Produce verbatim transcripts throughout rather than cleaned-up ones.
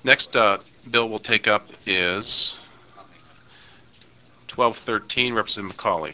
Next uh, bill we'll take up is twelve thirteen, Representative McCauley.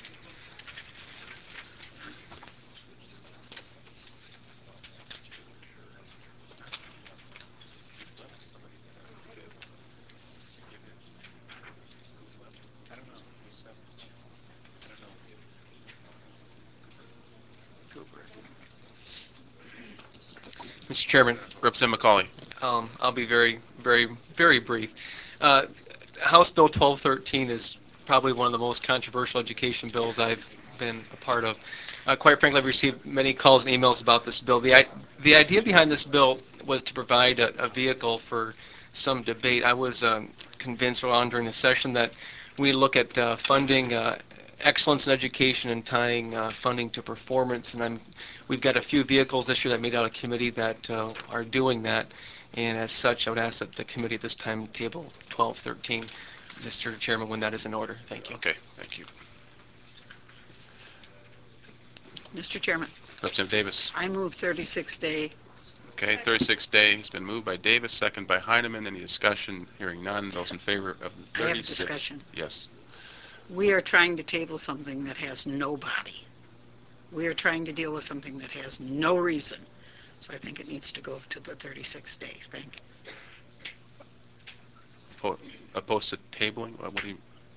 Mister Chairman, Representative McCauley. um, I'll be very, very, very brief. Uh, House Bill twelve thirteen is probably one of the most controversial education bills I've been a part of. Uh, quite frankly, I've received many calls and emails about this bill. The, the idea behind this bill was to provide a, a vehicle for some debate. I was um, convinced early on during the session that we look at uh, funding uh, excellence in education and tying uh, funding to performance, and I'm, we've got a few vehicles this year that made out of committee that uh, are doing that, and as such, I would ask that the committee at this time table twelve thirteen. Mister Chairman, when that is in order. Thank you. Okay, thank you. Mister Chairman, Representative Davis. I move thirty-six day. Okay, thirty-six day has been moved by Davis, second by Heineman. Any discussion? Hearing none. Those in favor of the thirty-six? I have a discussion. Yes. We are trying to table something that has no body. We are trying to deal with something that has no reason. So I think it needs to go to the thirty-six day. Thank you. Opposed to tabling? What do you?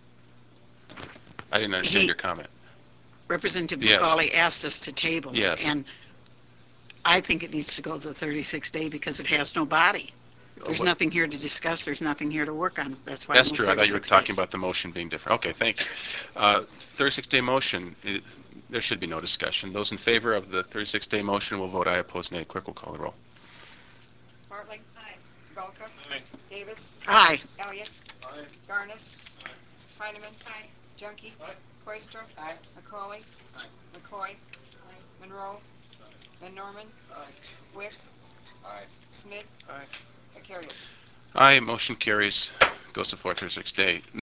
I didn't understand He, your comment. Representative Yes. McCauley asked us to table Yes. it, and I think it needs to go to the thirty-six day because it has no body. There's What? nothing here to discuss. There's nothing here to work on. That's why That's I moved true. I thought you were thirty-six talking day. about the motion being different. Okay, thank you. Uh, thirty-six day motion. It, there should be no discussion. Those in favor of the thirty-six day motion will vote aye. Opposed, nay. Clerk will call the roll. Bartley. Aye. Belka. Aye. Davis. Aye. Elliott. Aye. Garnis. Aye. Heineman. Aye. Junkie. Aye. Coister. Aye. McCauley. Aye. McCoy. Aye. Monroe. Aye. Van Norman. Aye. Wick. Aye. Smith. Aye. Vicarious. Aye. Motion carries. Goes to floor thirty-six day.